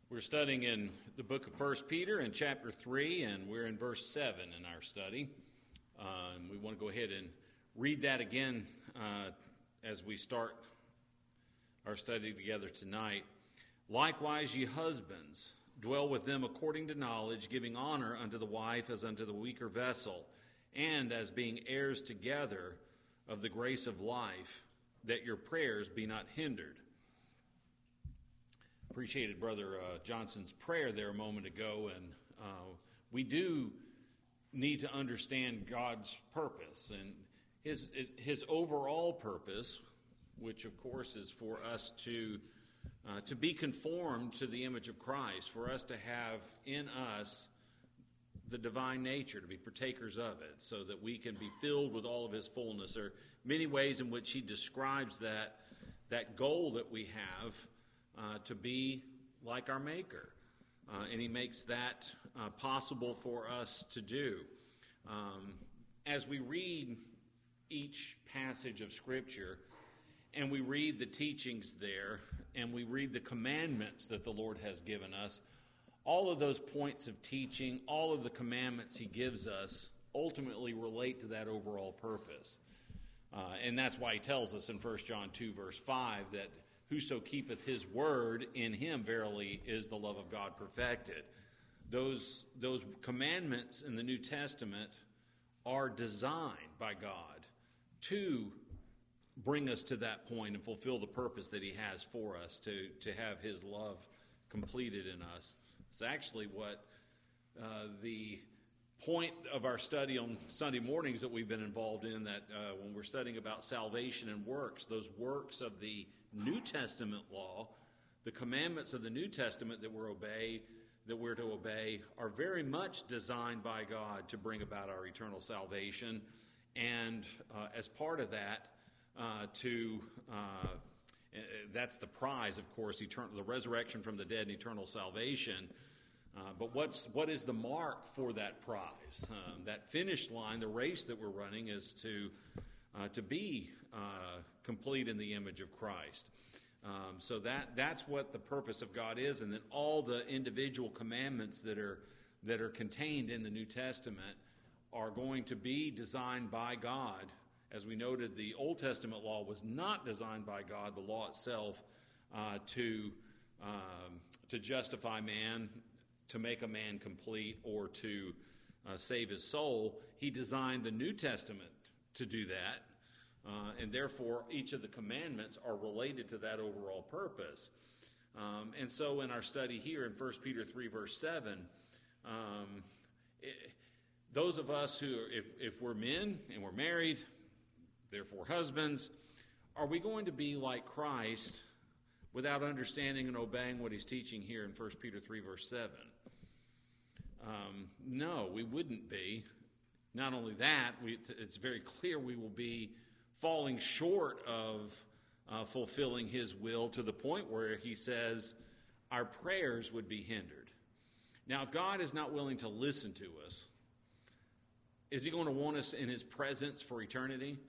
We're studying in the book of 1 Peter in chapter 3, and we're in verse 7 in our study. And we want to go ahead and read that again as we start our study together tonight. Likewise, ye husbands, dwell with them according to knowledge, giving honor unto the wife as unto the weaker vessel, and as being heirs together of the grace of life, that your prayers be not hindered. Appreciated Brother Johnson's prayer there a moment ago, and we do need to understand God's purpose and his overall purpose, which of course is for us to be conformed to the image of Christ, for us to have in us the divine nature, to be partakers of it, so that we can be filled with all of his fullness. There are many ways in which he describes that goal that we have to be like our Maker. And he makes that possible for us to do. As we read each passage of Scripture, and we read the teachings there, and we read the commandments that the Lord has given us, all of those points of teaching, all of the commandments he gives us, ultimately relate to that overall purpose. And that's why he tells us in 1 John 2, verse 5, that whoso keepeth his word, in him verily is the love of God perfected. Those commandments in the New Testament are designed by God to bring us to that point and fulfill the purpose that he has for us, to have his love completed in us. It's actually what the point of our study on Sunday mornings that we've been involved in, that when we're studying about salvation and works, those works of the New Testament law, the commandments of the New Testament that we're to obey are very much designed by God to bring about our eternal salvation, and as part of that, that's the prize, of course, the resurrection from the dead and eternal salvation. But what is the mark for that prize? That finish line, the race that we're running, is to be complete in the image of Christ. So that's what the purpose of God is, and then all the individual commandments that are contained in the New Testament are going to be designed by God. As we noted, the Old Testament law was not designed by God, the law itself, to justify man, to make a man complete, or to save his soul. He designed the New Testament to do that, and therefore each of the commandments are related to that overall purpose. And so in our study here in 1 Peter 3, verse 7, those of us who, if we're men and we're married, therefore husbands, are we going to be like Christ without understanding and obeying what he's teaching here in 1 Peter 3, verse 7? No, we wouldn't be. Not only that, it's very clear we will be falling short of fulfilling his will, to the point where he says our prayers would be hindered. Now, if God is not willing to listen to us, is he going to want us in his presence for eternity?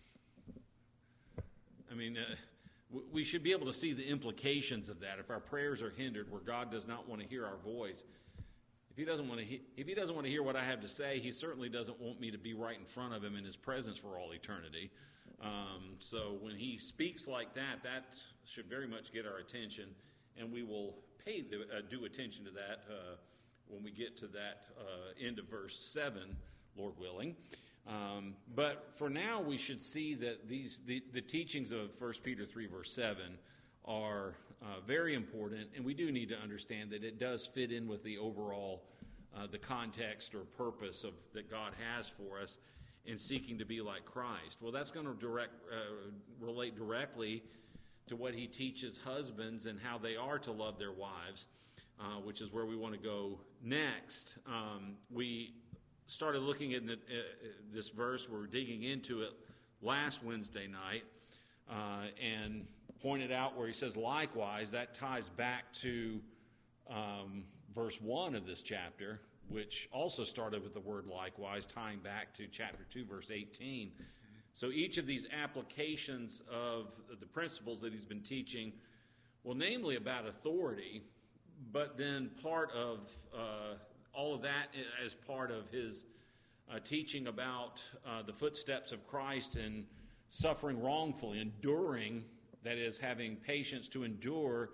I mean, we should be able to see the implications of that. If our prayers are hindered, where God does not want to hear our voice, if he doesn't want to hear what I have to say, he certainly doesn't want me to be right in front of him in his presence for all eternity. So when he speaks like that, that should very much get our attention, and we will pay due attention to that when we get to that end of verse 7, Lord willing. But for now, we should see that the teachings of 1 Peter 3, verse 7 are very important, and we do need to understand that it does fit in with the overall, the context or purpose that God has for us in seeking to be like Christ. Well, that's going to relate directly to what he teaches husbands and how they are to love their wives, which is where we want to go next. We started looking at this verse. We're digging into it last Wednesday night, and pointed out where he says likewise. That ties back to verse 1 of this chapter, which also started with the word likewise, tying back to chapter 2, verse 18. So each of these applications of the principles that he's been teaching, well, namely about authority, but then part of all of that as part of his teaching about the footsteps of Christ and suffering wrongfully, enduring, that is, having patience to endure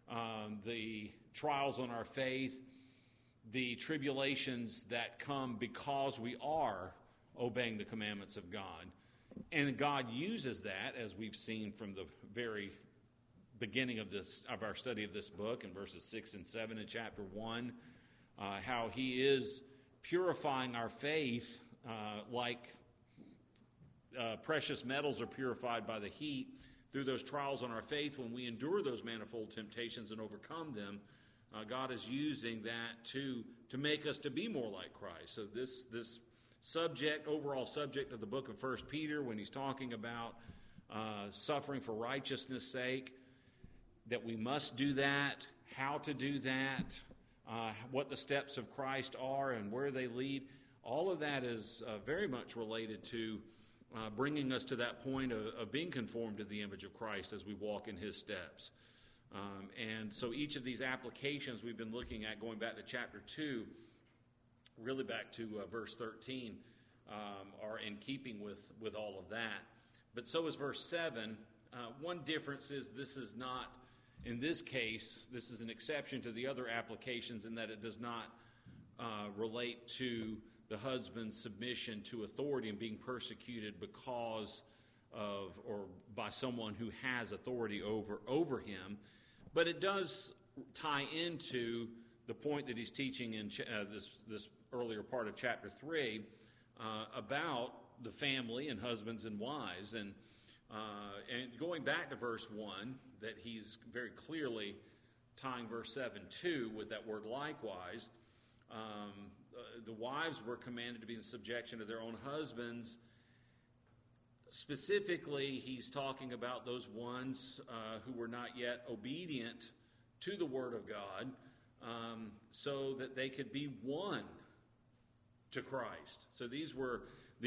the trials on our faith, the tribulations that come because we are obeying the commandments of God. And God uses that, as we've seen from the very beginning of our study of this book in verses 6 and 7 in chapter 1, how he is purifying our faith like precious metals are purified by the heat through those trials on our faith. When we endure those manifold temptations and overcome them, God is using that to make us to be more like Christ. So this overall subject of the book of 1 Peter, when he's talking about suffering for righteousness' sake, that we must do that, how to do that, what the steps of Christ are and where they lead, all of that is very much related to bringing us to that point of being conformed to the image of Christ as we walk in his steps. And so each of these applications we've been looking at, going back to chapter 2, really back to verse 13, are in keeping with all of that. But so is verse 7. One difference is this is not, in this case, this is an exception to the other applications in that it does not relate to the husband's submission to authority and being persecuted because of or by someone who has authority over him. But it does tie into the point that he's teaching in this earlier part of chapter 3 about the family and husbands and wives. And going back to verse 1, that he's very clearly tying verse 7 too with that word likewise. The wives were commanded to be in subjection to their own husbands. Specifically, he's talking about those ones who were not yet obedient to the word of God, so that they could be won to Christ. So these were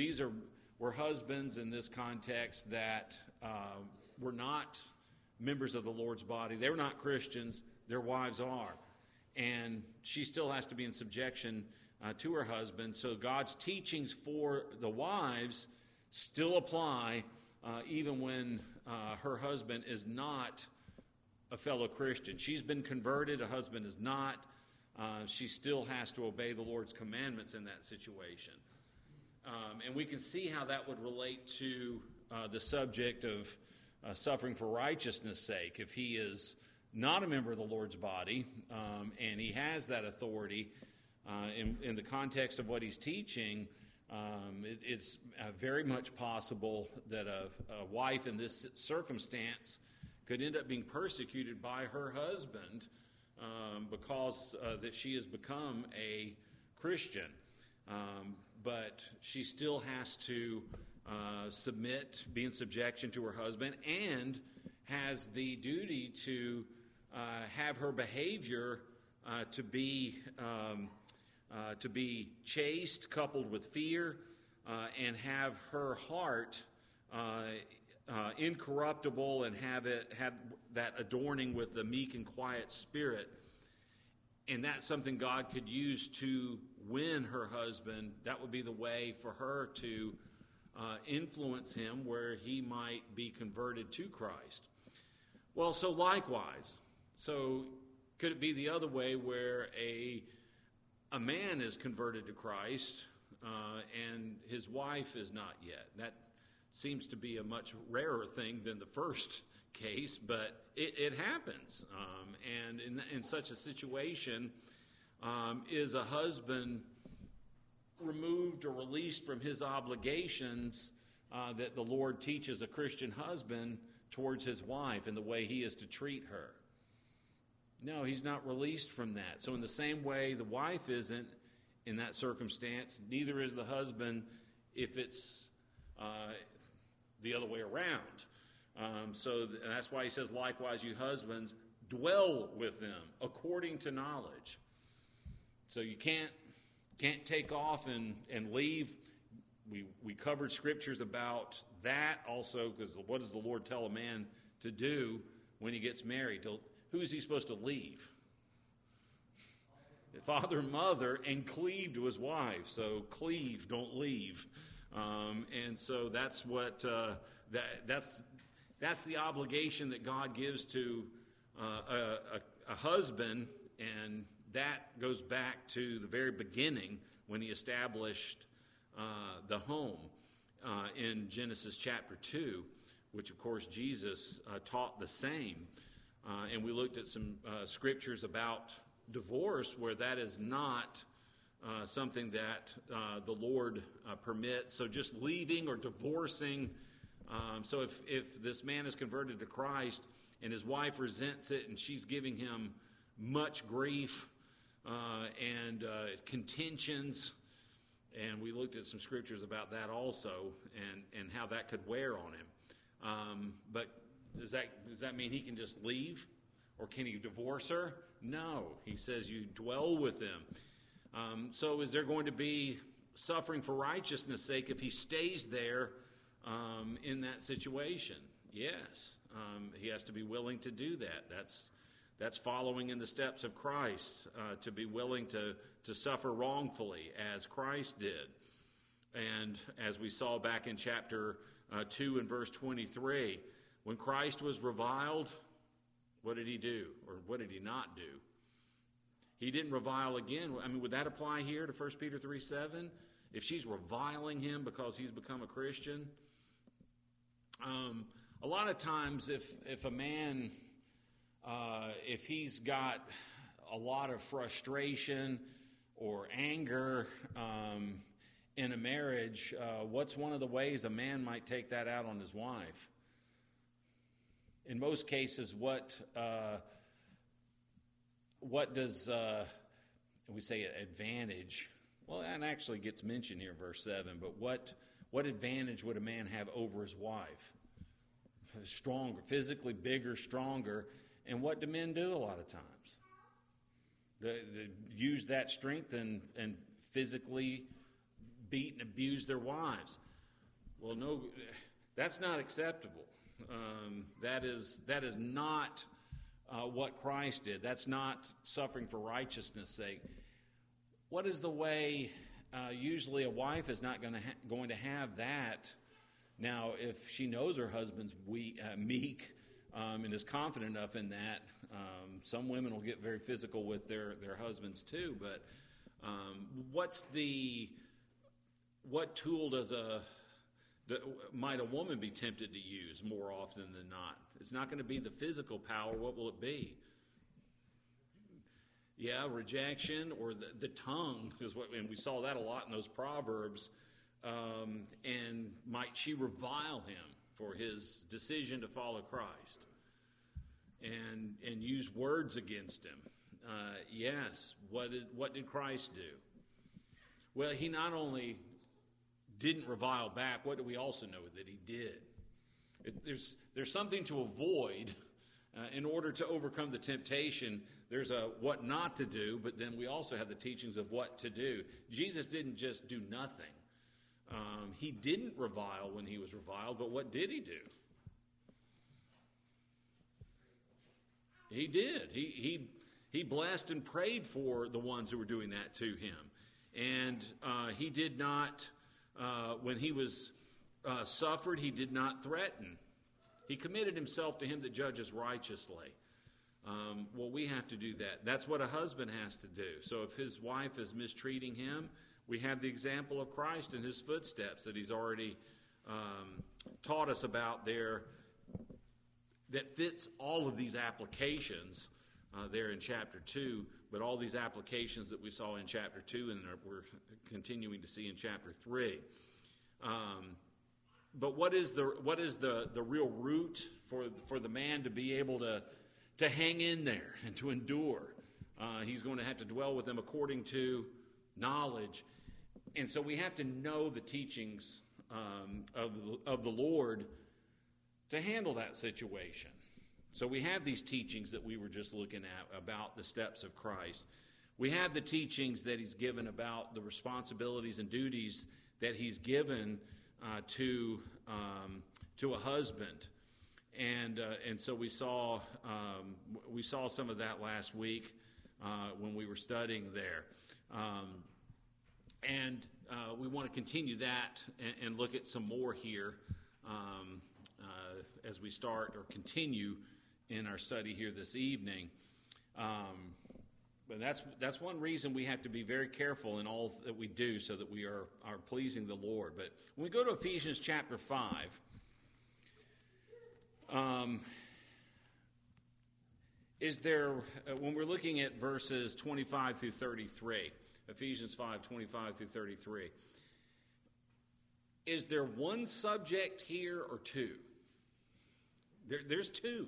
husbands in this context that were not members of the Lord's body. They were not Christians. Their wives are. And she still has to be in subjection to her husband. So God's teachings for the wives still apply even when her husband is not a fellow Christian. She's been converted, a husband is not. She still has to obey the Lord's commandments in that situation. And we can see how that would relate to the subject of suffering for righteousness' sake. If he is not a member of the Lord's body and he has that authority in the context of what he's teaching, it's very much possible that a wife in this circumstance could end up being persecuted by her husband because that she has become a Christian. But she still has to submit, be in subjection to her husband, and has the duty to have her behavior to be chaste, coupled with fear, and have her heart incorruptible, and have that adorning with the meek and quiet spirit. And that's something God could use to win her husband. That would be the way for her to influence him where he might be converted to Christ. Well, so likewise. So could it be the other way where a man is converted to Christ and his wife is not yet? That seems to be a much rarer thing than the first case, but it happens. And in such a situation, is a husband removed or released from his obligations that the Lord teaches a Christian husband towards his wife and the way he is to treat her? No, he's not released from that. So in the same way, the wife isn't in that circumstance, neither is the husband if it's the other way around. So that's why he says, likewise, you husbands, dwell with them according to knowledge. So you can't take off and leave. We covered scriptures about that also, because what does the Lord tell a man to do when he gets married? Who is he supposed to leave? father and mother, and cleave to his wife. So cleave, don't leave. And so that's what that's the obligation that God gives to a husband, and that goes back to the very beginning when he established the home in Genesis chapter 2, which of course Jesus taught the same. And we looked at some scriptures about divorce where that is not something that the Lord permits. So just leaving or divorcing. So if this man is converted to Christ and his wife resents it and she's giving him much grief and contentions, and we looked at some scriptures about that also, and how that could wear on him. But does that mean he can just leave? Or can he divorce her? No. He says you dwell with them. So is there going to be suffering for righteousness' sake if he stays there in that situation? Yes. He has to be willing to do that. That's following in the steps of Christ, to be willing to suffer wrongfully as Christ did. And as we saw back in chapter 2 and verse 23, when Christ was reviled, what did he do? Or what did he not do? He didn't revile again. I mean, would that apply here to 1 Peter 3:7? If she's reviling him because he's become a Christian? A lot of times if a man, if he's got a lot of frustration or anger in a marriage, what's one of the ways a man might take that out on his wife? In most cases, what does we say advantage? Well, that actually gets mentioned here in verse 7. But what advantage would a man have over his wife? Stronger, physically bigger, stronger. And what do men do a lot of times? They use that strength and physically beat and abuse their wives. Well, no, that's not acceptable. That is not what Christ did. That's not suffering for righteousness' sake. What is the way? Usually, a wife is not going to have that. Now, if she knows her husband's meek and is confident enough in that, some women will get very physical with their husbands too. But what tool might a woman be tempted to use more often than not? It's not going to be the physical power. What will it be? Yeah, rejection or the tongue, and we saw that a lot in those Proverbs. And might she revile him for his decision to follow Christ and use words against him? Yes. What did Christ do? Well, he not only didn't revile back. What do we also know that he did? There's something to avoid in order to overcome the temptation. There's a what not to do, but then we also have the teachings of what to do. Jesus didn't just do nothing. He didn't revile when he was reviled, but what did he do? He did. He blessed and prayed for the ones who were doing that to him. And he did not, when he was suffered, he did not threaten. He committed himself to him that judges righteously. Well, we have to do that. That's what a husband has to do. So if his wife is mistreating him, we have the example of Christ in his footsteps that he's already taught us about there that fits all of these applications there in chapter 2, but all these applications that we saw in chapter 2 and we're continuing to see in chapter 3. But what is the real root for the man to be able to hang in there and to endure? He's going to have to dwell with them according to knowledge. And so we have to know the teachings of the Lord to handle that situation. So we have these teachings that we were just looking at about the steps of Christ. We have the teachings that he's given about the responsibilities and duties that he's given to a husband. And so we saw some of that last week. when we were studying there. And we want to continue that and look at some more here as we start or continue in our study here this evening. But that's one reason we have to be very careful in all that we do so that we are pleasing the Lord. But when we go to Ephesians chapter 5, when we're looking at verses 25 through 33, Ephesians 5, 25 through 33, is there one subject here or two? There's two.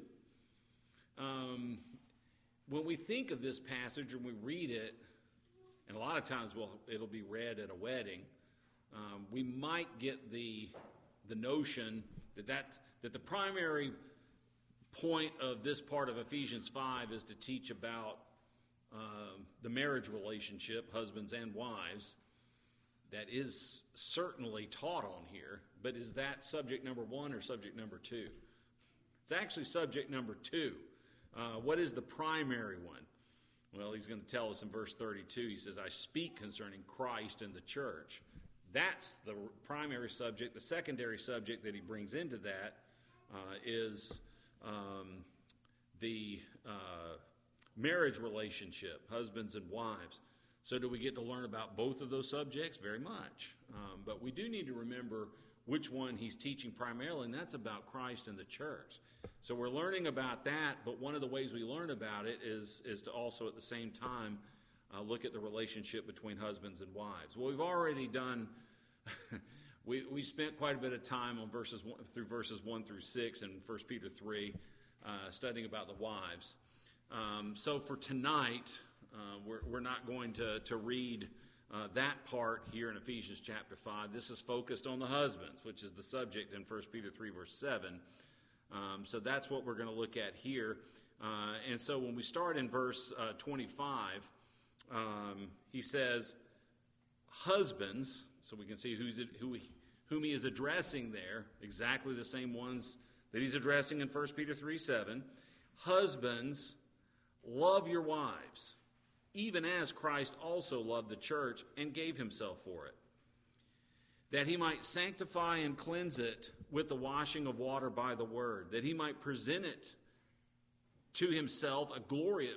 When we think of this passage and we read it, and a lot of times it'll be read at a wedding, we might get the notion that the primary point of this part of Ephesians 5 is to teach about the marriage relationship, husbands and wives. That is certainly taught on here, but is that subject number one or subject number two? It's actually subject number two. What is the primary one? Well, he's going to tell us in verse 32. He says, I speak concerning Christ and the church. That's the primary subject. The secondary subject that he brings into that is the marriage relationship, husbands and wives. So do we get to learn about both of those subjects? Very much. But we do need to remember which one he's teaching primarily, and that's about Christ and the church. So we're learning about that, but one of the ways we learn about it is to also at the same time look at the relationship between husbands and wives. Well, we've already done, we spent quite a bit of time on verses 1 through 6 in 1 Peter 3, studying about the wives. So for tonight, we're not going to read that part here in Ephesians chapter 5. This is focused on the husbands, which is the subject in 1 Peter 3, verse 7. So that's what we're going to look at here. And so when we start in verse 25, he says, husbands, so we can see whom he is addressing there, exactly the same ones that he's addressing in 1 Peter 3, 7. Husbands, love your wives, even as Christ also loved the church and gave himself for it, that he might sanctify and cleanse it with the washing of water by the word, that he might present it to himself a glorious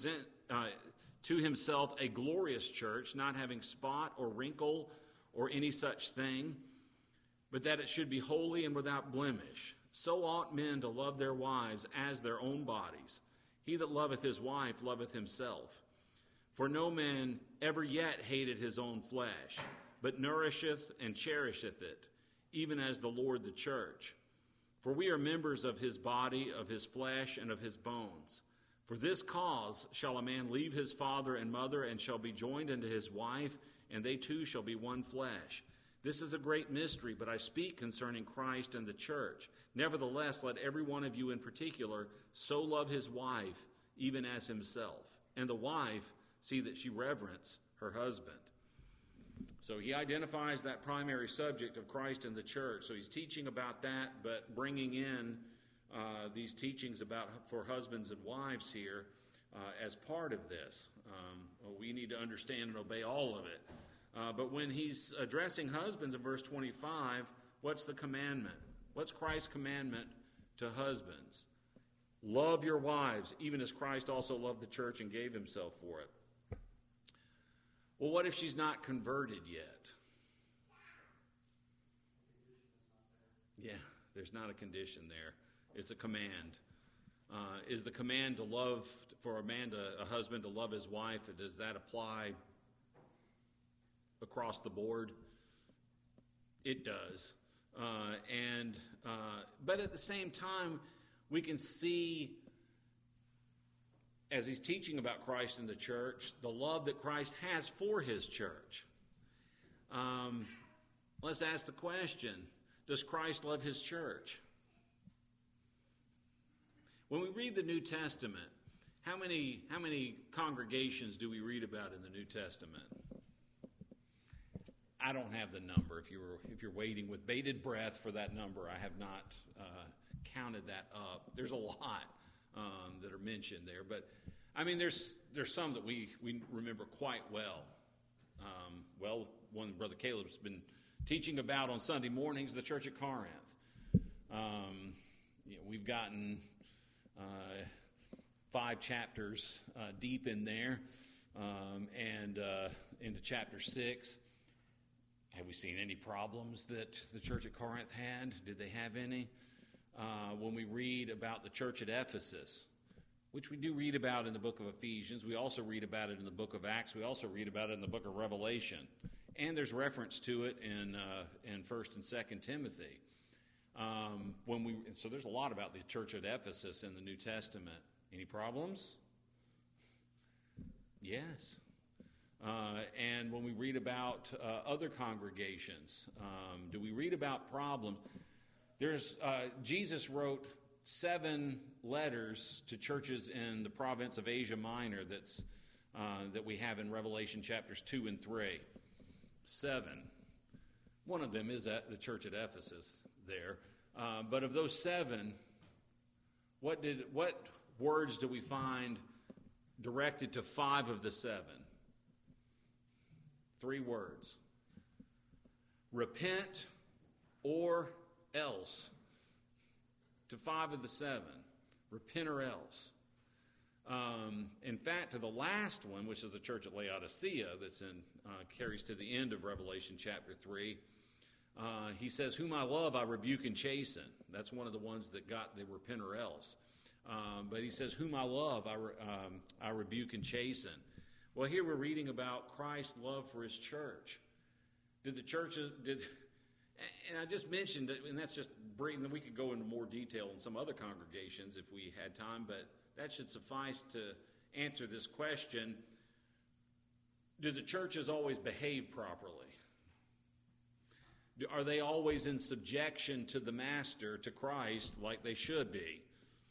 church, not having spot or wrinkle or any such thing, but that it should be holy and without blemish. So ought men to love their wives as their own bodies. He that loveth his wife loveth himself. For no man ever yet hated his own flesh, but nourisheth and cherisheth it, even as the Lord the church. For we are members of his body, of his flesh, and of his bones. For this cause shall a man leave his father and mother, and shall be joined unto his wife, and they two shall be one flesh. This is a great mystery, but I speak concerning Christ and the church. Nevertheless, let every one of you in particular so love his wife, even as himself. And the wife see that she reverence her husband. So he identifies that primary subject of Christ and the church. So he's teaching about that, but bringing in these teachings for husbands and wives here as part of this. We need to understand and obey all of it. But when he's addressing husbands in verse 25, what's the commandment? What's Christ's commandment to husbands? Love your wives, even as Christ also loved the church and gave himself for it. Well, what if she's not converted yet? Yeah, there's not a condition there. It's a command. Is the command to love, for a husband to love his wife, does that apply across the board? It does. But at the same time, we can see, as he's teaching about Christ and the church, the love that Christ has for his church. Let's ask the question, does Christ love his church? When we read the New Testament, how many congregations do we read about in the New Testament? I don't have the number. If you're waiting with bated breath for that number, I have not counted that up. There's a lot that are mentioned there, but I mean, there's some that we remember quite well. One Brother Caleb's been teaching about on Sunday mornings, the church at Corinth. We've gotten 5 chapters deep in there, and into chapter 6. Have we seen any problems that the church at Corinth had? Did they have any? When we read about the church at Ephesus, which we do read about in the book of Ephesians, we also read about it in the book of Acts, we also read about it in the book of Revelation, and there's reference to it in 1st and 2nd Timothy. So there's a lot about the church at Ephesus in the New Testament. Any problems? Yes. And when we read about other congregations, do we read about problems? Jesus wrote 7 letters to churches in the province of Asia Minor that we have in Revelation chapters 2 and 3. 7. One of them is at the church at Ephesus there. But of those 7, what words do we find directed to 5 of the 7? 3 words. Repent or else. To 5 of the 7. Repent or else. In fact, to the last one, which is the church at Laodicea, that's carries to the end of Revelation chapter 3, he says, "Whom I love, I rebuke and chasten." That's one of the ones that got the repent or else. But he says, "Whom I love, I rebuke and chasten." Well, here we're reading about Christ's love for his church. And I just mentioned it, and that's just brief, and we could go into more detail in some other congregations if we had time, but that should suffice to answer this question. Do the churches always behave properly? Are they always in subjection to the master, to Christ, like they should be?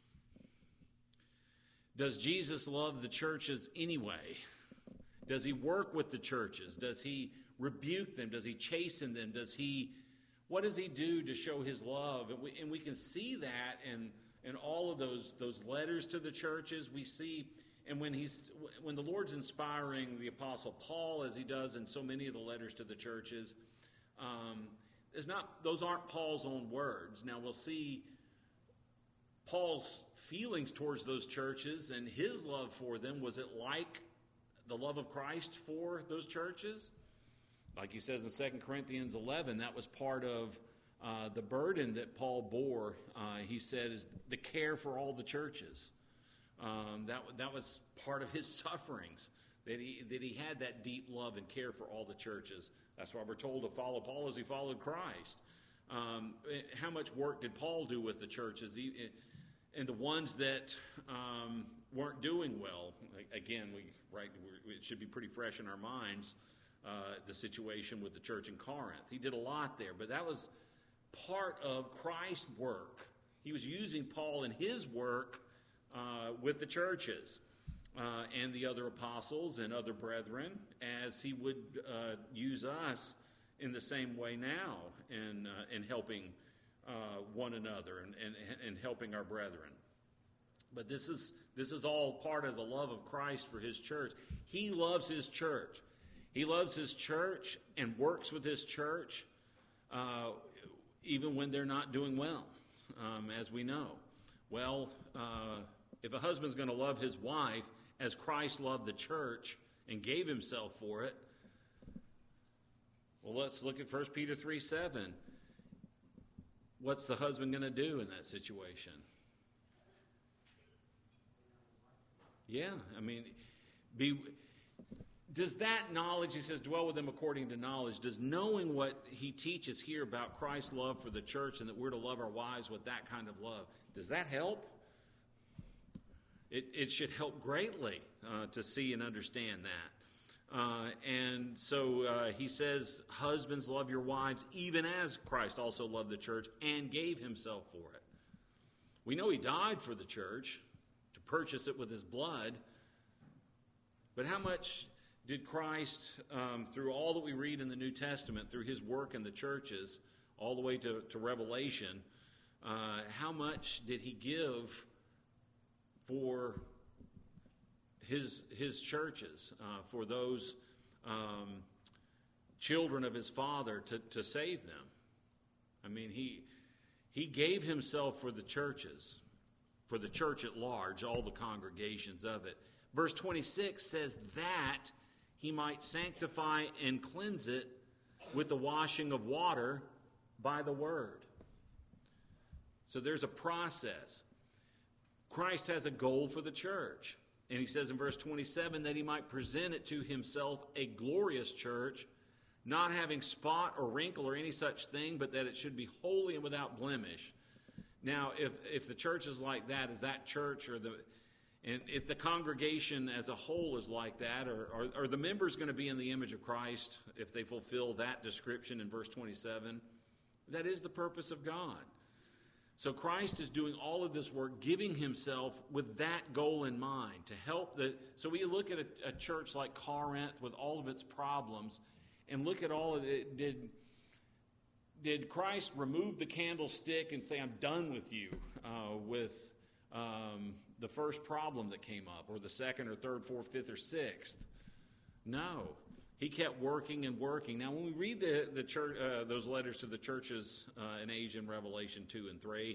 Does Jesus love the churches anyway? Does he work with the churches? Does he rebuke them? Does he chasten them? What does he do to show his love? And we can see that in all of those letters to the churches. We see, and when the Lord's inspiring the Apostle Paul, as he does in so many of the letters to the churches, those aren't Paul's own words. Now we'll see Paul's feelings towards those churches and his love for them. Was it like the love of Christ for those churches? Like he says in 2 Corinthians 11, that was part of the burden that Paul bore. He said is the care for all the churches. That was part of his sufferings, that he had that deep love and care for all the churches. That's why we're told to follow Paul as he followed Christ. How much work did Paul do with the churches? And the ones that weren't doing well, again, it should be pretty fresh in our minds, the situation with the church in Corinth. He did a lot there, but that was part of Christ's work. He was using Paul in his work with the churches and the other apostles and other brethren, as he would use us in the same way now in helping one another and helping our brethren. But this is all part of the love of Christ for his church. He loves his church. He loves his church and works with his church even when they're not doing well, as we know. Well, if a husband's going to love his wife as Christ loved the church and gave himself for it, well, let's look at 1 Peter 3:7. What's the husband going to do in that situation? Yeah, I mean, does that knowledge, he says, dwell with them according to knowledge, does knowing what he teaches here about Christ's love for the church and that we're to love our wives with that kind of love, does that help? It should help greatly to see and understand that. And so he says, husbands, love your wives even as Christ also loved the church and gave himself for it. We know he died for the church to purchase it with his blood. But how much did Christ, through all that we read in the New Testament, through his work in the churches, all the way to Revelation, how much did he give for his churches, for those children of his Father to save them. I mean, he gave himself for the churches, for the church at large, all the congregations of it. Verse 26 says that he might sanctify and cleanse it with the washing of water by the word. So there's a process. Christ has a goal for the church. And he says in verse 27 that he might present it to himself a glorious church, not having spot or wrinkle or any such thing, but that it should be holy and without blemish. Now, if the church is like that, is that church and if the congregation as a whole is like that, are the members going to be in the image of Christ if they fulfill that description in verse 27? That is the purpose of God. So Christ is doing all of this work, giving himself with that goal in mind to help so we look at a church like Corinth with all of its problems and look at all of it. Did Christ remove the candlestick and say, I'm done with you with the first problem that came up, or the second or third, fourth, fifth, or sixth? No. He kept working and working. Now, when we read the church, those letters to the churches in Asia in Revelation 2 and 3,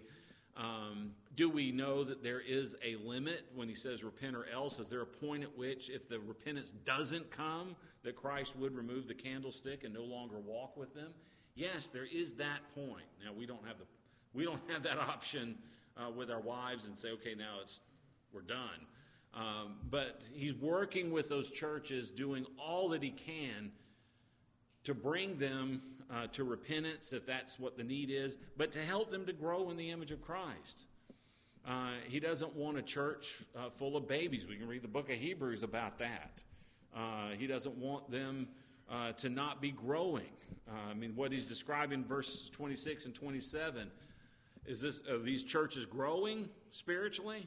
do we know that there is a limit when he says repent or else? Is there a point at which, if the repentance doesn't come, that Christ would remove the candlestick and no longer walk with them? Yes, there is that point. Now, we don't have that option with our wives and say, okay, now we're done. But he's working with those churches, doing all that he can to bring them to repentance, if that's what the need is, but to help them to grow in the image of Christ. He doesn't want a church full of babies. We can read the book of Hebrews about that. He doesn't want them to not be growing. What he's describing in verses 26 and 27, are these churches growing spiritually?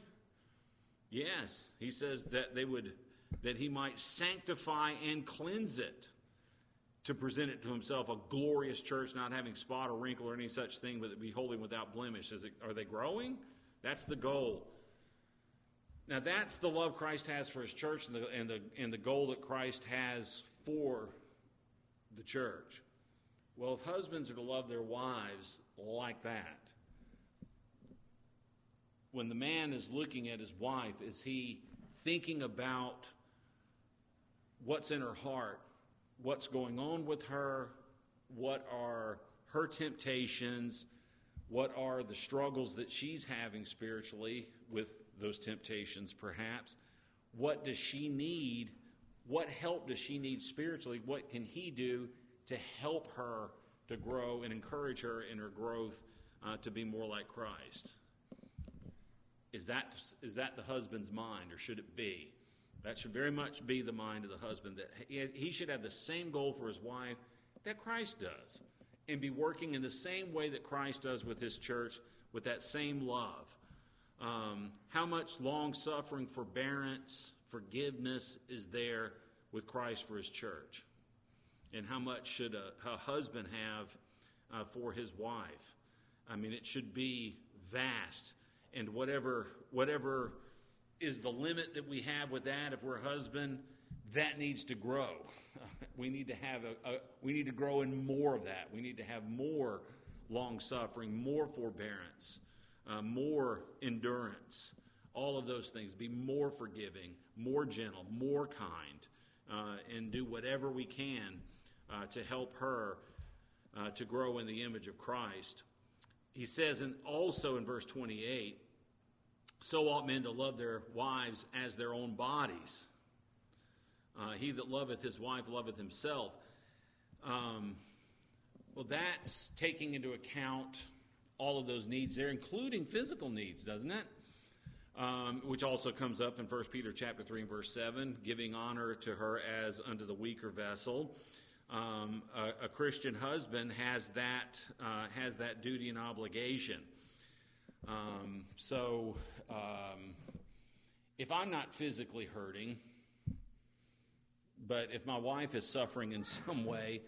Yes, he says that he might sanctify and cleanse it, to present it to himself a glorious church, not having spot or wrinkle or any such thing, but be holy without blemish. Are they growing? That's the goal. Now, that's the love Christ has for his church, and the goal that Christ has for the church. Well, if husbands are to love their wives like that, when the man is looking at his wife, is he thinking about what's in her heart, what's going on with her, what are her temptations, what are the struggles that she's having spiritually with those temptations perhaps? What does she need? What help does she need spiritually? What can he do to help her to grow and encourage her in her growth to be more like Christ? Is that the husband's mind, or should it be? That should very much be the mind of the husband, that he should have the same goal for his wife that Christ does, and be working in the same way that Christ does with his church, with that same love. How much long-suffering, forbearance, forgiveness is there with Christ for his church? And how much should a husband have for his wife? It should be vast. And whatever is the limit that we have with that, if we're a husband, that needs to grow. We need to have we need to grow in more of that. We need to have more long-suffering, more forbearance, more endurance. All of those things. Be more forgiving, more gentle, more kind, and do whatever we can to help her to grow in the image of Christ. He says, and also in verse 28, so ought men to love their wives as their own bodies. He that loveth his wife loveth himself. Well, that's taking into account all of those needs there, including physical needs, doesn't it? Which also comes up in 1 Peter chapter 3 and verse 7, giving honor to her as unto the weaker vessel. A Christian husband has that duty and obligation. If I'm not physically hurting, but if my wife is suffering in some way,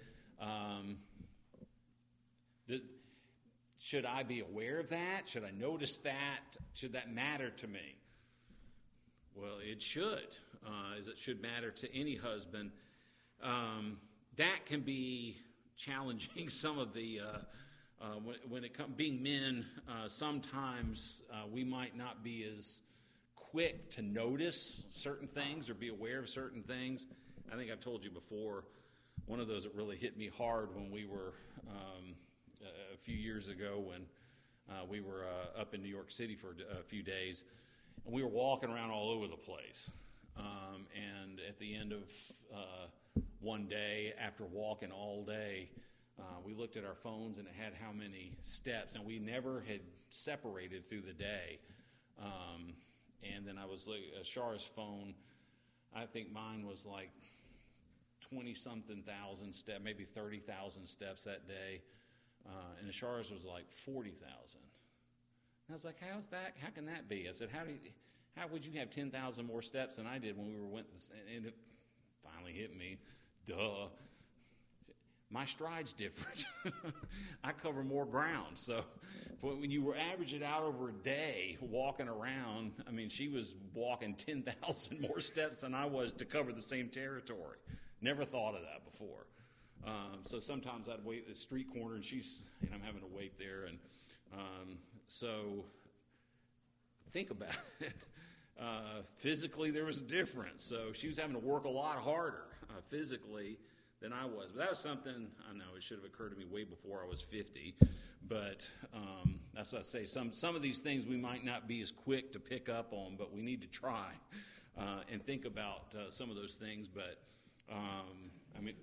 should I be aware of that? Should I notice that? Should that matter to me? Well, it should, as it should matter to any husband. That can be challenging. Some of the when it comes being men, sometimes we might not be as quick to notice certain things or be aware of certain things. I think I've told you before, one of those that really hit me hard when we were a few years ago when we were up in New York City for a few days, and we were walking around all over the place. And at the end of one day, after walking all day, we looked at our phones and it had how many steps, and we never had separated through the day. And then I was looking at Shara's phone. I think mine was like 20-something thousand steps, maybe 30,000 steps that day. And Shara's was like 40,000. I was like, how's that? How can that be? I said, how would you have 10,000 more steps than I did when we went this? And it finally hit me. Duh. My stride's different. I cover more ground. So when you average it out over a day walking around, I mean, she was walking 10,000 more steps than I was to cover the same territory. Never thought of that before. So sometimes I'd wait at the street corner and I'm having to wait there. And so think about it. Physically, there was a difference. So she was having to work a lot harder physically than I was. But that was something, I know it should have occurred to me way before I was 50. But that's what I say. Some of these things we might not be as quick to pick up on, but we need to try and think about some of those things. But, I mean...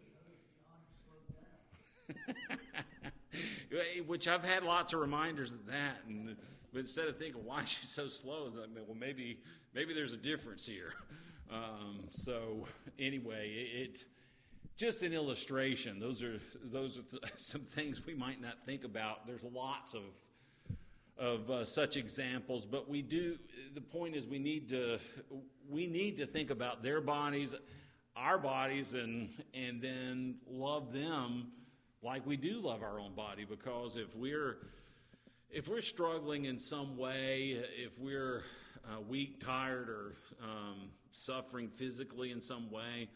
Which I've had lots of reminders of that, but instead of thinking why she's so slow, I mean, well, maybe there's a difference here. So anyway, it just an illustration. Those are some things we might not think about. There's lots of such examples, but we do. The point is, we need to think about their bodies, our bodies, and then love them like we do love our own body, because if we're struggling in some way, if we're weak, tired, or suffering physically in some way,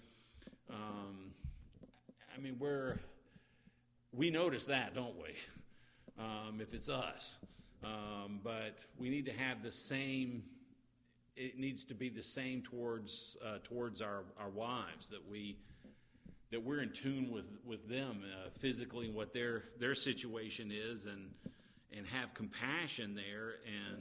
I mean, we notice that, don't we? If it's us, but we need to have the same. It needs to be the same towards our wives, that we're in tune with them physically and what their situation is, and have compassion there,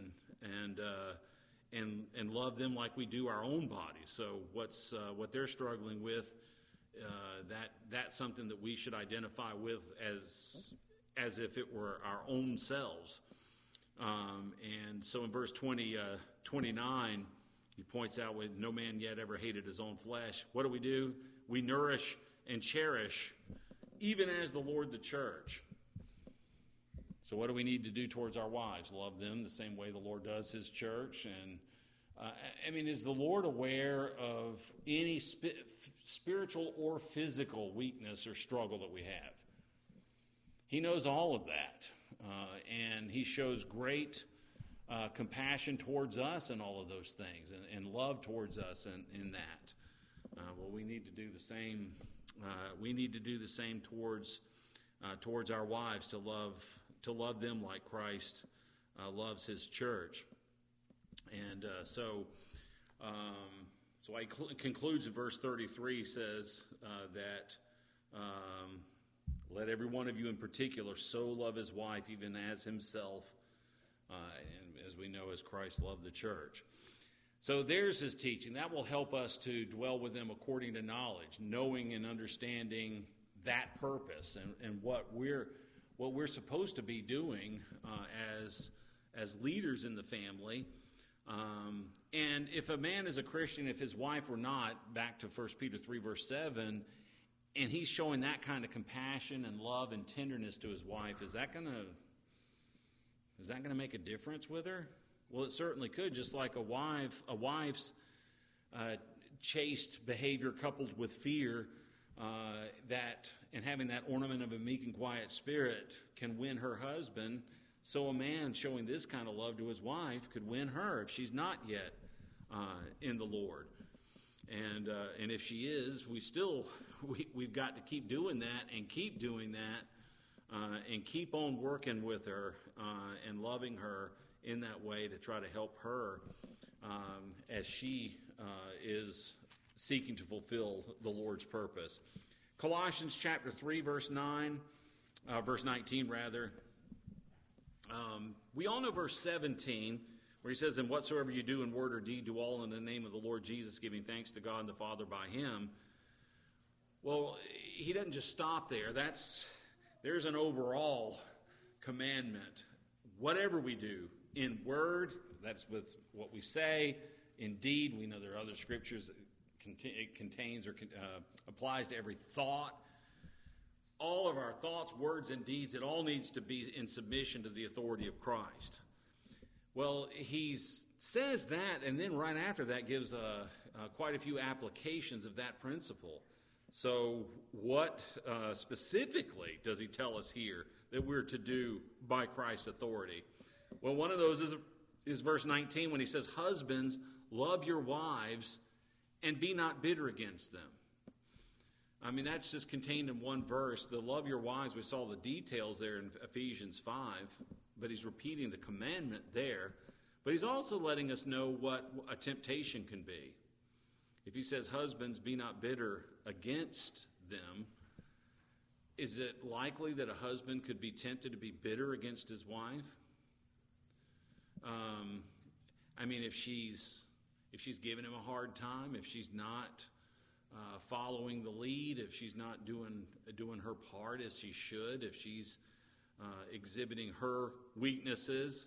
and love them like we do our own bodies. So what they're struggling with, that's something that we should identify with as if it were our own selves. And so in verse 29, he points out, no man yet ever hated his own flesh. What do? We nourish and cherish, even as the Lord the church. So what do we need to do towards our wives? Love them the same way the Lord does his church. And I mean, is the Lord aware of any spiritual or physical weakness or struggle that we have? He knows all of that. And he shows great compassion towards us in all of those things, and love towards us in that. Well, we need to do the same. We need to do the same towards our wives, to love them like Christ loves his church. And so he concludes in verse 33, says that let every one of you in particular so love his wife even as himself, and as we know, as Christ loved the church. So there's his teaching. That will help us to dwell with them according to knowledge, knowing and understanding that purpose and what we're supposed to be doing as leaders in the family. And if a man is a Christian, if his wife were not, back to 1 Peter 3 verse 7, and he's showing that kind of compassion and love and tenderness to his wife, is that going to make a difference with her? Well, it certainly could, just like a wife's chaste behavior coupled with fear, and having that ornament of a meek and quiet spirit can win her husband. So a man showing this kind of love to his wife could win her if she's not yet in the Lord. And if she is, we've got to keep doing that and keep doing that and keep on working with her and loving her in that way to try to help her as she is seeking to fulfill the Lord's purpose. Colossians chapter 3, verse 19 rather. We all know verse 17, where he says, "And whatsoever you do in word or deed, do all in the name of the Lord Jesus, giving thanks to God and the Father by him." Well, he doesn't just stop there. There's an overall commandment. Whatever we do in word, that's with what we say. In deed, we know there are other scriptures that it contains or applies to every thought. All of our thoughts, words, and deeds, it all needs to be in submission to the authority of Christ. Well, he says that, and then right after that gives quite a few applications of that principle. So what specifically does he tell us here that we're to do by Christ's authority? Well, one of those is verse 19 when he says, "Husbands, love your wives and be not bitter against them." I mean, that's just contained in one verse. The love your wives, we saw the details there in Ephesians 5, but he's repeating the commandment there. But he's also letting us know what a temptation can be. If he says, "Husbands, be not bitter against them," is it likely that a husband could be tempted to be bitter against his wife? I mean, if she's giving him a hard time, if she's not following the lead, if she's not doing her part as she should, if she's exhibiting her weaknesses,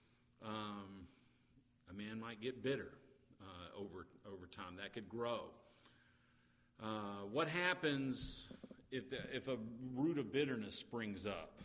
a man might get bitter over time. That could grow. What happens if a root of bitterness springs up?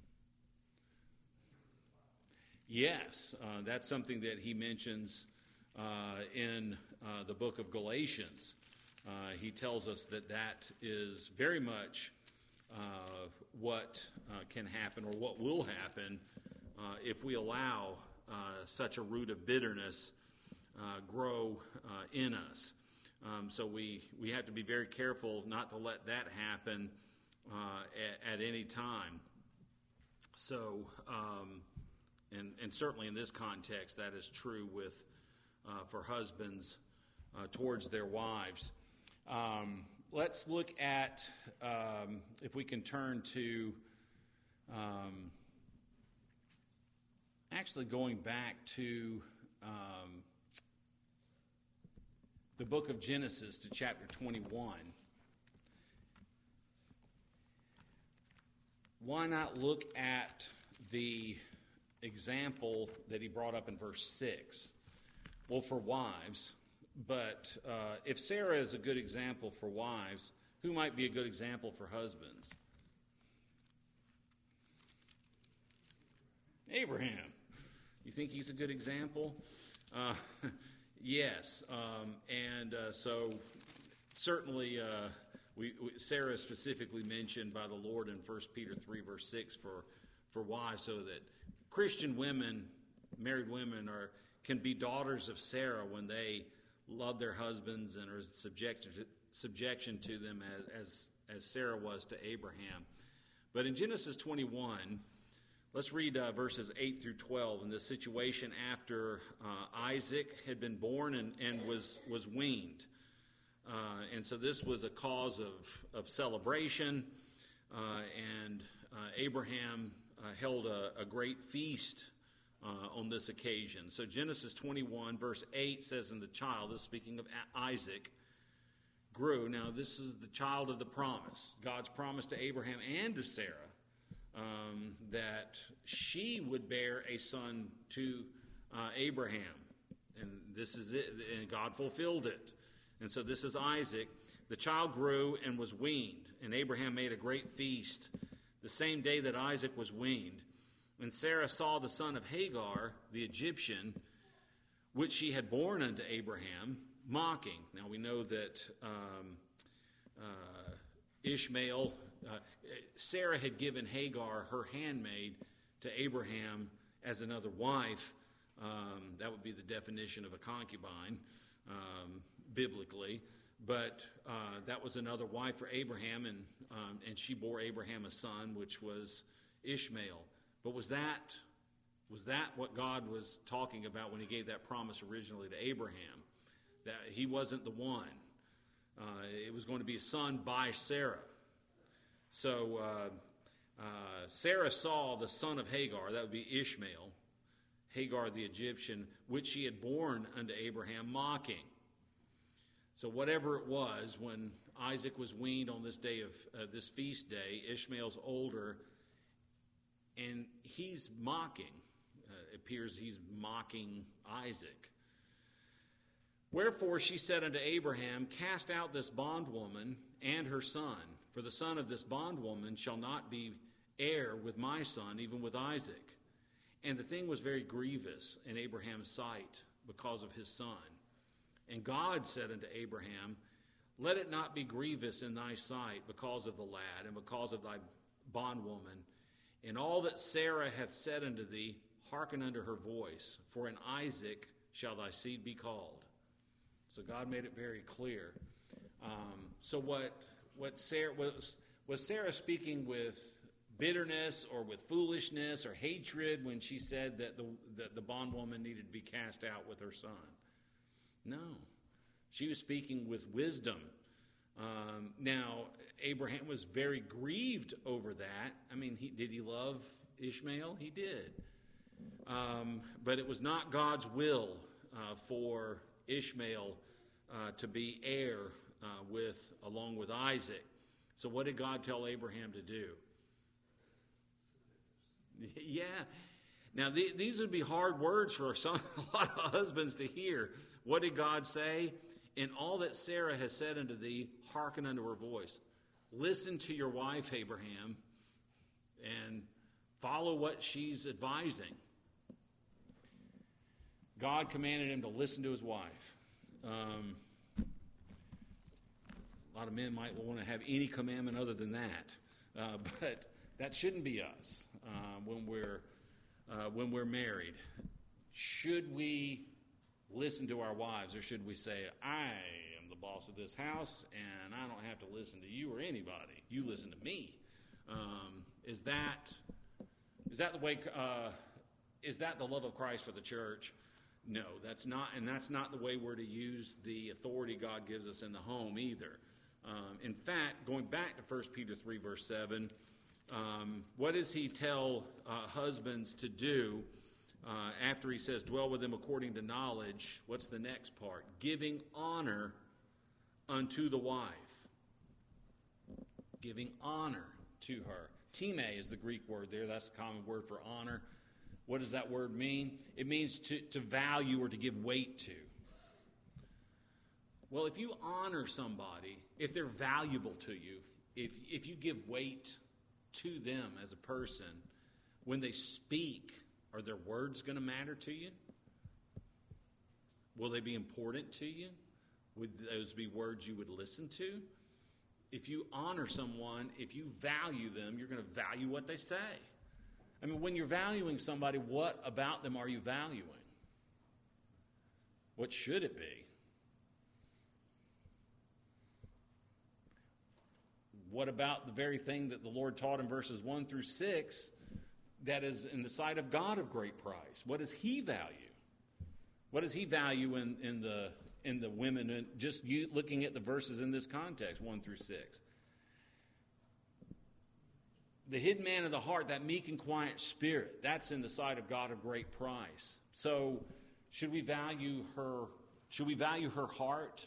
Yes, that's something that he mentions in the book of Galatians. He tells us that is very much what can happen or what will happen if we allow such a root of bitterness grow in us. So we have to be very careful not to let that happen at any time. So, and certainly in this context, that is true for husbands towards their wives. Let's look at, if we can turn to, actually going back to the book of Genesis to chapter 21. Why not look at the example that he brought up in verse 6? Well, for wives. But if Sarah is a good example for wives, who might be a good example for husbands? Abraham. You think he's a good example? Yes. So certainly Sarah is specifically mentioned by the Lord in 1 Peter 3, verse 6 for wives, so that Christian women, married women, can be daughters of Sarah when they love their husbands and are subjection to them as Sarah was to Abraham. But in Genesis 21, let's read verses 8 through 12 in this situation after Isaac had been born and was weaned. And so this was a cause of celebration, and Abraham held a great feast on this occasion. So Genesis 21, verse 8 says, "And the child," this is speaking of Isaac, "grew." Now this is the child of the promise, God's promise to Abraham and to Sarah, that she would bear a son to Abraham. And this is it, and God fulfilled it. And so this is Isaac. "The child grew and was weaned, and Abraham made a great feast the same day that Isaac was weaned. When Sarah saw the son of Hagar, the Egyptian, which she had borne unto Abraham, mocking." Now we know that Ishmael, Sarah had given Hagar, her handmaid, to Abraham as another wife That would be the definition of a concubine, biblically. But that was another wife for Abraham, and she bore Abraham a son, which was Ishmael. But was that what God was talking about when he gave that promise originally to Abraham? That he wasn't the one. It was going to be a son by Sarah. So Sarah saw the son of Hagar, that would be Ishmael, Hagar the Egyptian, which she had borne unto Abraham, mocking. So whatever it was, when Isaac was weaned on this day of this feast day, Ishmael's older, and he's mocking. It appears he's mocking Isaac. Wherefore she said unto Abraham, Cast out this bondwoman and her son, for the son of this bondwoman shall not be heir with my son, even with Isaac. And the thing was very grievous in Abraham's sight because of his son. And God said unto Abraham, Let it not be grievous in thy sight because of the lad, and because of thy bondwoman. In all that Sarah hath said unto thee, hearken unto her voice, for in Isaac shall thy seed be called. So God made it very clear. So what Sarah was Sarah speaking with bitterness or with foolishness or hatred when she said that the bondwoman needed to be cast out with her son? No. She was speaking with wisdom. Now, Abraham was very grieved over that. I mean, did he love Ishmael? He did. But it was not God's will for Ishmael to be heir along with Isaac. So what did God tell Abraham to do? Yeah. Now, these would be hard words for a lot of husbands to hear. What did God say? In all that Sarah has said unto thee, hearken unto her voice. Listen to your wife, Abraham, and follow what she's advising. God commanded him to listen to his wife. A lot of men might want to have any commandment other than that, but that shouldn't be us when we're married. Should we listen to our wives, or should we say, I am the boss of this house, and I don't have to listen to you or anybody. You listen to me. Is that the way? Is that the love of Christ for the church? No, that's not, and that's not the way we're to use the authority God gives us in the home either. In fact, going back to 1 Peter 3, verse 7, what does he tell husbands to do after he says, dwell with them according to knowledge? What's the next part? Giving honor unto the wife. Giving honor to her. Time is the Greek word there. That's the common word for honor. What does that word mean? It means to value or to give weight to. Well, if you honor somebody, if they're valuable to you, if you give weight to them as a person, when they speak, are their words going to matter to you? Will they be important to you? Would those be words you would listen to? If you honor someone, if you value them, you're going to value what they say. I mean, when you're valuing somebody, what about them are you valuing? What should it be? What about the very thing that the Lord taught in verses 1 through 6 that is in the sight of God of great price? What does he value? What does he value in the women? And just looking at the verses in this context, 1 through 6. The hidden man of the heart, that meek and quiet spirit, that's in the sight of God of great price. So should we value her? Should we value her heart?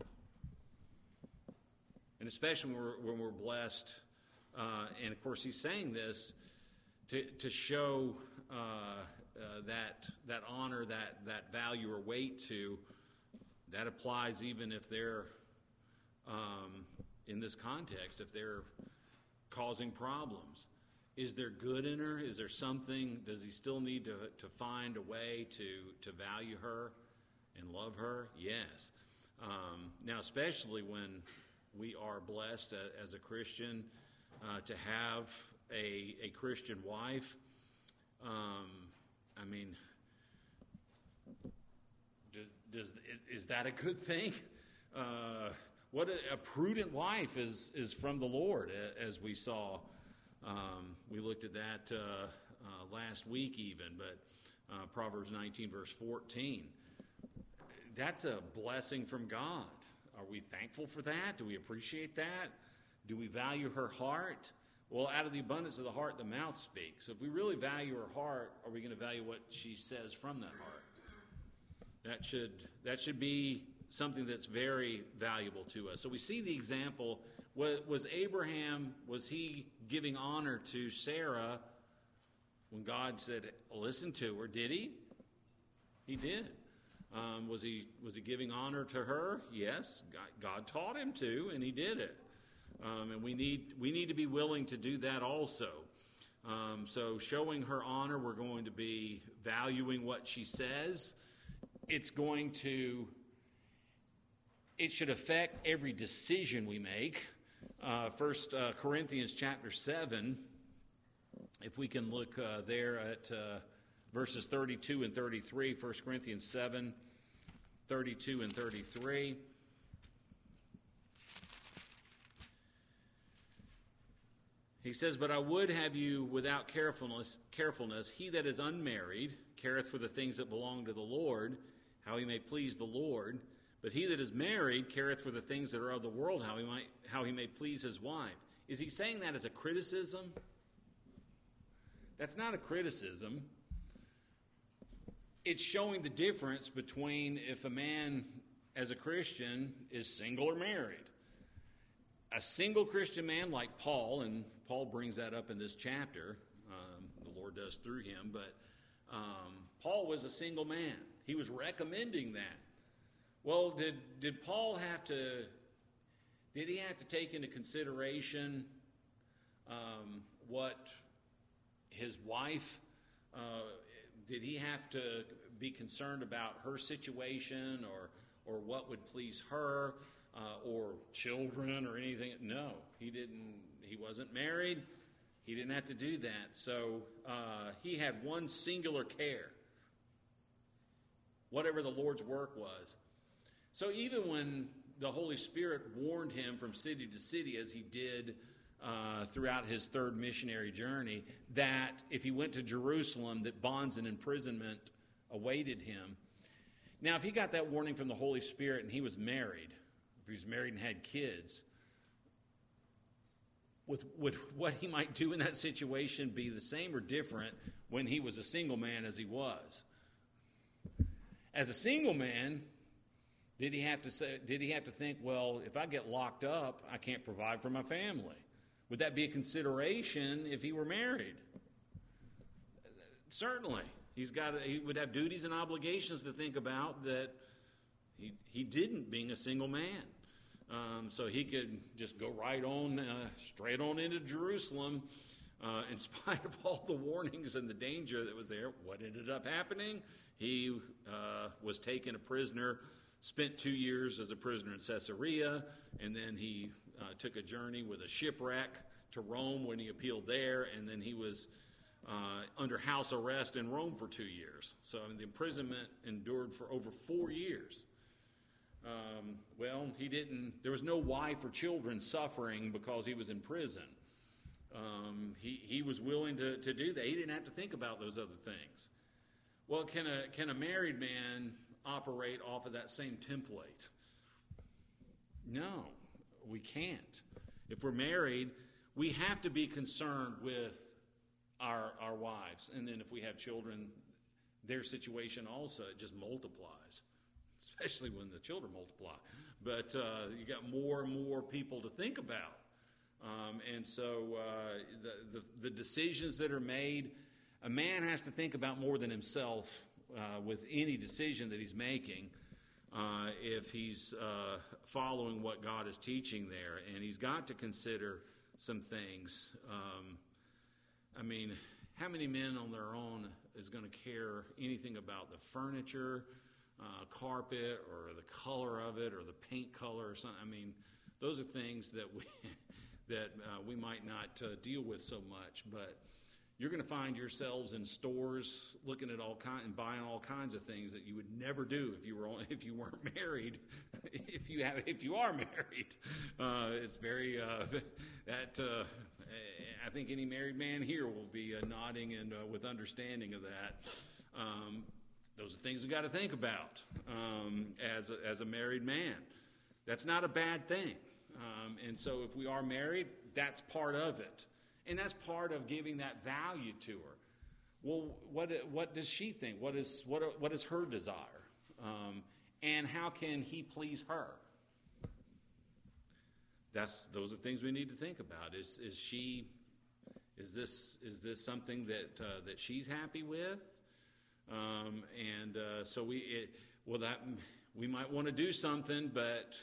And especially when we're blessed, and of course he's saying this to show that honor, that value or weight to, that applies even if they're, in this context, if they're causing problems. Is there good in her? Is there something? Does he still need to find a way to value her and love her? Yes. Now, especially when we are blessed as a Christian to have a Christian wife. I mean, is that a good thing? What a prudent wife is from the Lord, as we saw. We looked at that last week even, but Proverbs 19, verse 14. That's a blessing from God. Are we thankful for that? Do we appreciate that? Do we value her heart? Well, out of the abundance of the heart, the mouth speaks. So if we really value her heart, are we going to value what she says from that heart? That should be something that's very valuable to us. So we see the example. Was Abraham, was he giving honor to Sarah when God said, listen to her? Did he? He did. Was he giving honor to her? Yes. God taught him to, and he did it. And we need to be willing to do that also. So showing her honor, we're going to be valuing what she says. It should affect every decision we make. 1 Corinthians chapter 7, if we can look there at verses 32 and 33, 1 Corinthians 7, 32 and 33. He says, but I would have you without carefulness. He that is unmarried careth for the things that belong to the Lord, how he may please the Lord. But he that is married careth for the things that are of the world, how he may please his wife. Is he saying that as a criticism? That's not a criticism. It's showing the difference between if a man, as a Christian, is single or married. A single Christian man like Paul, and Paul brings that up in this chapter, the Lord does through him, but Paul was a single man. He was recommending that. Well, did Paul did he have to take into consideration what his wife, did he have to be concerned about her situation or what would please her or children or anything? No, he didn't. He wasn't married. He didn't have to do that. So he had one singular care, whatever the Lord's work was. So even when the Holy Spirit warned him from city to city, as he did throughout his third missionary journey, that if he went to Jerusalem, that bonds and imprisonment awaited him. Now, if he got that warning from the Holy Spirit and he was married, if he was married and had kids, would what he might do in that situation be the same or different when he was a single man as he was? As a single man, did he have to think, well, if I get locked up, I can't provide for my family? Would that be a consideration if he were married? Certainly. He would have duties and obligations to think about that he didn't, being a single man. So he could just go right on, straight on into Jerusalem, in spite of all the warnings and the danger that was there. What ended up happening? He was taken a prisoner, spent 2 years as a prisoner in Caesarea, and then he took a journey with a shipwreck to Rome when he appealed there, and then he was under house arrest in Rome for 2 years. So the imprisonment endured for over 4 years. There was no wife or children suffering because he was in prison. He was willing to do that. He didn't have to think about those other things. Well, can a married man operate off of that same template? No, we can't. If we're married, we have to be concerned with our wives. And then if we have children, their situation also, it just multiplies, especially when the children multiply. But you got more and more people to think about. And so the decisions that are made, a man has to think about more than himself with any decision that he's making if he's following what God is teaching there. And he's got to consider some things. How many men on their own is going to care anything about the furniture, carpet, or the color of it, or the paint color, or something? Those are things that we might not deal with so much. But you're going to find yourselves in stores looking at and buying all kinds of things that you would never do if you weren't married. if you are married, it's very I think any married man here will be nodding and with understanding of that. Those are things we got to think about as a married man. That's not a bad thing. And so if we are married, that's part of it. And that's part of giving that value to her. Well, what does she think? What is her desire? And how can he please her? Those are things we need to think about. Is this something that she's happy with? So we might want to do something, but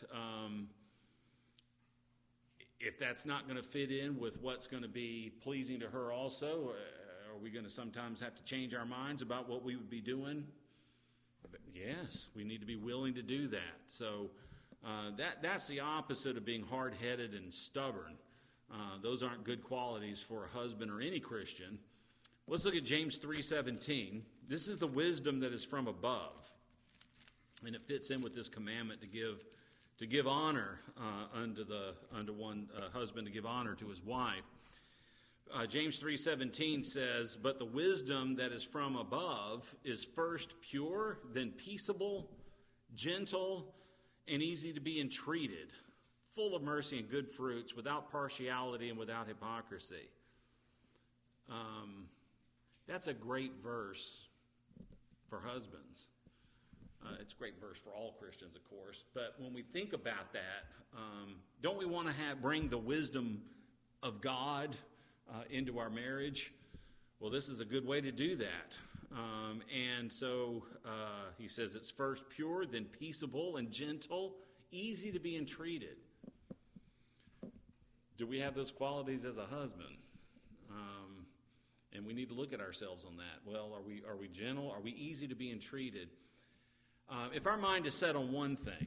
if that's not going to fit in with what's going to be pleasing to her also, are we going to sometimes have to change our minds about what we would be doing? But yes, we need to be willing to do that. So that's the opposite of being hard-headed and stubborn. Those aren't good qualities for a husband or any Christian. Let's look at James 3:17. This is the wisdom that is from above, and it fits in with this commandment to give honor unto one husband, to give honor to his wife. James 3:17 says, "But the wisdom that is from above is first pure, then peaceable, gentle, and easy to be entreated, full of mercy and good fruits, without partiality and without hypocrisy." That's a great verse for husbands. It's a great verse for all Christians, of course. But when we think about that, don't we want to bring the wisdom of God into our marriage? Well, this is a good way to do that. And so he says it's first pure, then peaceable and gentle, easy to be entreated. Do we have those qualities as a husband? And we need to look at ourselves on that. Well, are we gentle? Are we easy to be entreated? If our mind is set on one thing,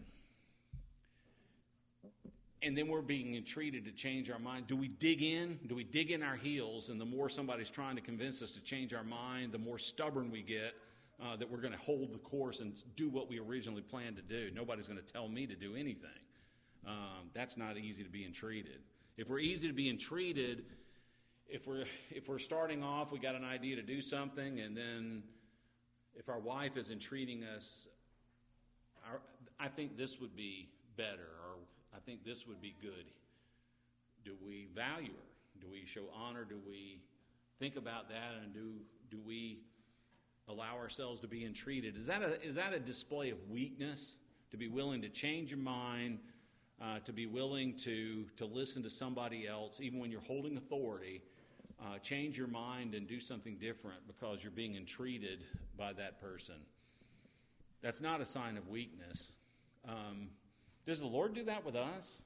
and then we're being entreated to change our mind, do we dig in? Do we dig in our heels? And the more somebody's trying to convince us to change our mind, the more stubborn we get that we're going to hold the course and do what we originally planned to do. Nobody's going to tell me to do anything. That's not easy to be entreated. If we're easy to be entreated, if we're starting off, we got an idea to do something, and then if our wife is entreating us, I think this would be better, or I think this would be good. Do we value her? Do we show honor? Do we think about that? And do we allow ourselves to be entreated? Is that a display of weakness? To be willing to change your mind, to be willing to listen to somebody else, even when you're holding authority, change your mind and do something different because you're being entreated by that person. That's not a sign of weakness. Does the Lord do that with us?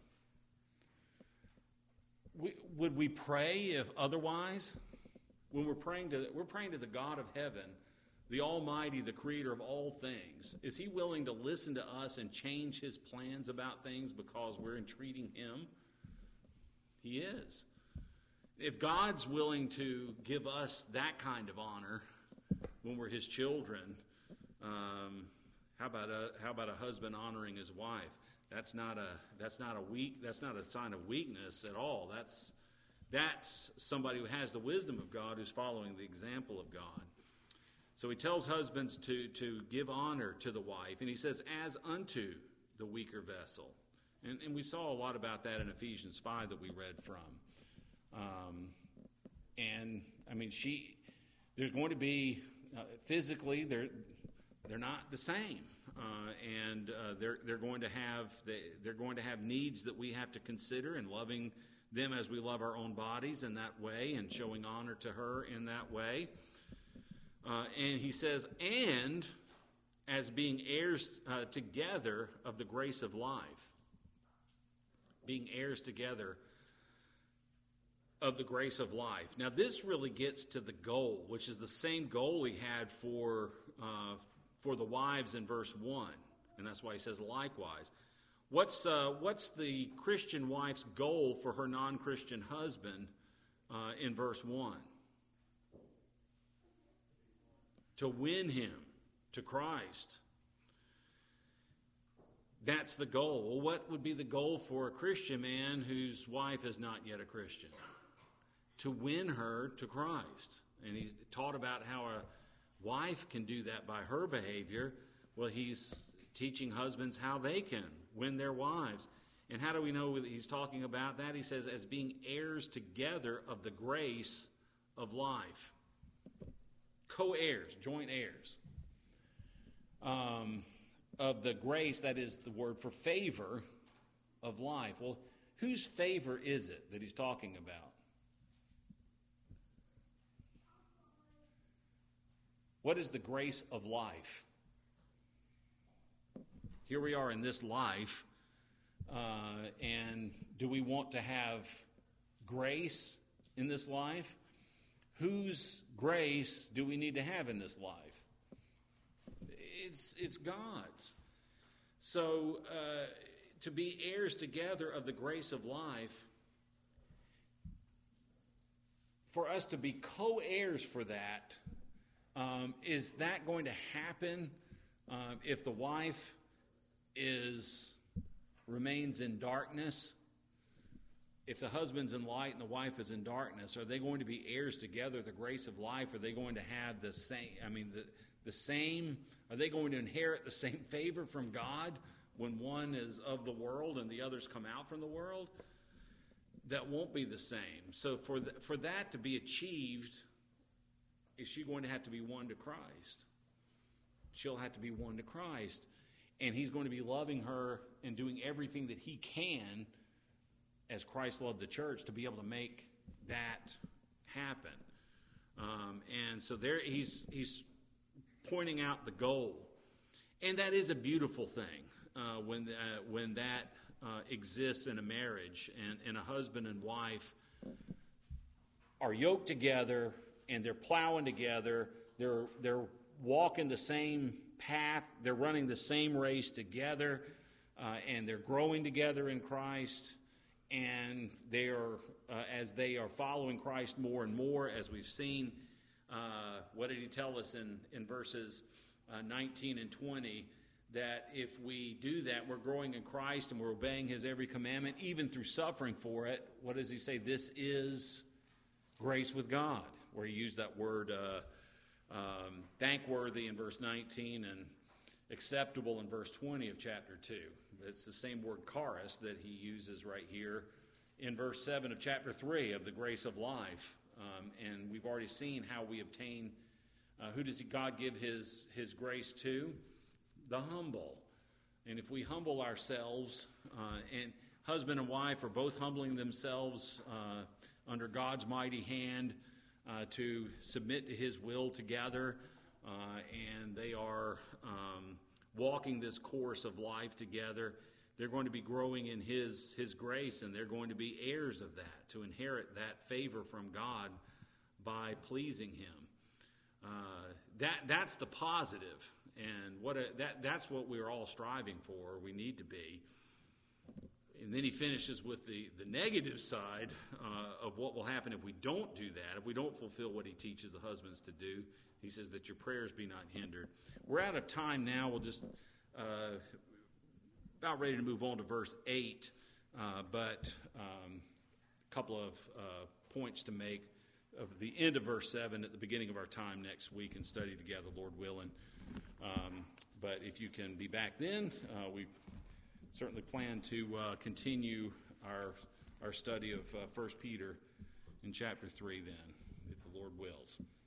Would we pray if otherwise? When we're praying to the God of heaven, the Almighty, the Creator of all things, is He willing to listen to us and change His plans about things because we're entreating Him? He is. If God's willing to give us that kind of honor when we're His children, how about a husband honoring his wife? That's not a sign of weakness at all. That's somebody who has the wisdom of God, who's following the example of God. So he tells husbands to give honor to the wife, and he says, as unto the weaker vessel. And we saw a lot about that in Ephesians 5 that we read from. There's going to be, physically, they're not the same. They're going to have needs that we have to consider, and loving them as we love our own bodies in that way, and showing honor to her in that way. And he says, and as being heirs together of the grace of life. Being heirs together of the grace of life. Now, this really gets to the goal, which is the same goal he had for the wives in verse 1. And that's why he says likewise. What's the Christian wife's goal for her non-Christian husband in verse 1? to win him to Christ. That's the goal. Well, what would be the goal for a Christian man whose wife is not yet a Christian? To win her to Christ. And he taught about how a wife can do that by her behavior. Well, he's teaching husbands how they can win their wives. And how do we know that he's talking about that? He says, as being heirs together of the grace of life. Co-heirs, joint heirs. Of the grace, that is the word for favor of life. Well, whose favor is it that he's talking about? What is the grace of life? Here we are in this life, and do we want to have grace in this life? Whose grace do we need to have in this life? It's God's. So to be heirs together of the grace of life, for us to be co-heirs for that, is that going to happen if the wife remains in darkness? If the husband's in light and the wife is in darkness, are they going to be heirs together of the grace of life? Are they going to have the same? The same. Are they going to inherit the same favor from God when one is of the world and the others come out from the world? That won't be the same. So for that to be achieved, is she going to have to be won to Christ? She'll have to be won to Christ. And he's going to be loving her and doing everything that he can, as Christ loved the church, to be able to make that happen. And so there he's pointing out the goal. And that is a beautiful thing when that exists in a marriage and a husband and wife are yoked together and they're plowing together. They're walking the same path. They're running the same race together, and they're growing together in Christ. And they are, as they are following Christ more and more, as we've seen. What did he tell us in verses 19 and 20? That if we do that, we're growing in Christ and we're obeying his every commandment, even through suffering for it. What does he say? This is grace with God, where he used that word thankworthy in verse 19 and acceptable in verse 20 of chapter 2. It's the same word charis that he uses right here in verse 7 of chapter 3 of the grace of life. And we've already seen how we obtain, who does God give his grace to? The humble. And if we humble ourselves, and husband and wife are both humbling themselves under God's mighty hand to submit to his will together, and they are walking this course of life together, they're going to be growing in his grace, and they're going to be heirs of that, to inherit that favor from God by pleasing him. That's the positive, and that's what we're all striving for. We need to be. And then he finishes with the negative side of what will happen if we don't do that, if we don't fulfill what he teaches the husbands to do. He says that your prayers be not hindered. We're out of time now. We'll just about ready to move on to verse 8, but a couple of points to make of the end of verse 7 at the beginning of our time next week and study together, Lord willing. But if you can be back then, we certainly plan to continue our study of 1 Peter in chapter 3 then, if the Lord wills.